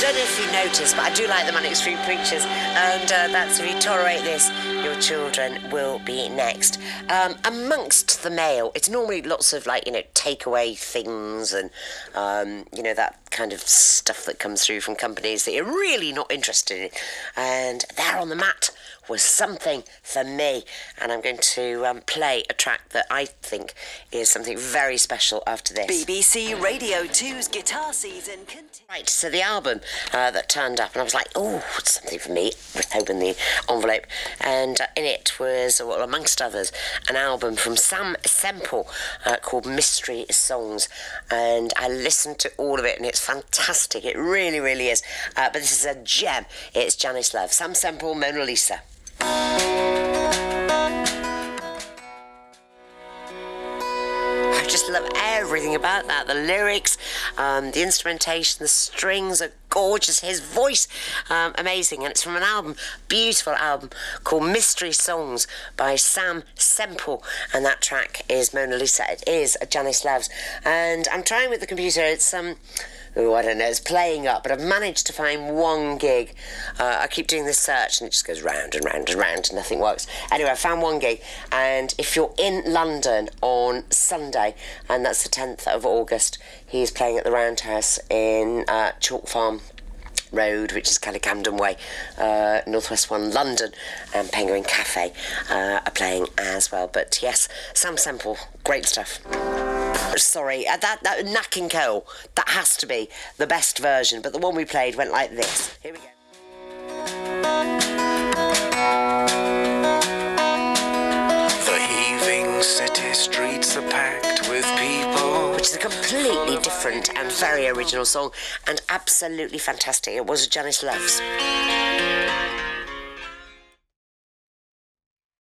don't know if you noticed, but I do like the Manic Street Preachers, and that's If You Tolerate This, Your Children Will Be Next. Amongst the mail, it's normally lots of, like, takeaway things and, that kind of stuff that comes through from companies that you're really not interested in. And there on the mat was something for me, and I'm going to play a track that I think is something very special after this. BBC Radio 2's guitar season continues. Right, so the album that turned up, and I was like, oh, it's something for me. Opened the envelope, and in it was, well, amongst others, an album from Sam Semple called Mystery Songs, and I listened to all of it, and it's fantastic. It really, really is. But this is a gem. It's Janice Love, Sam Semple, Mona Lisa. I just love everything about that. The lyrics, the instrumentation, the strings are gorgeous. His voice, amazing. And it's from an album, beautiful album, called Mystery Songs by Sam Semple. And that track is Mona Lisa. It is Janice Love's. And I'm trying with the computer. It's I don't know, it's playing up, but I've managed to find one gig. I keep doing this search and it just goes round and round and round and nothing works. Anyway, I found one gig, and if you're in London on Sunday, and that's the 10th of August, he's playing at the Roundhouse in Chalk Farm Road, which is kind of Camden Way, Northwest 1, London, and Penguin Cafe are playing as well. But yes, Sam Semple, great stuff. Sorry, that Nat King Cole, that has to be the best version, but the one we played went like this. Here we go. The heaving city streets are packed with people. Which is a completely different and very original song, and absolutely fantastic. It was Janice Love's.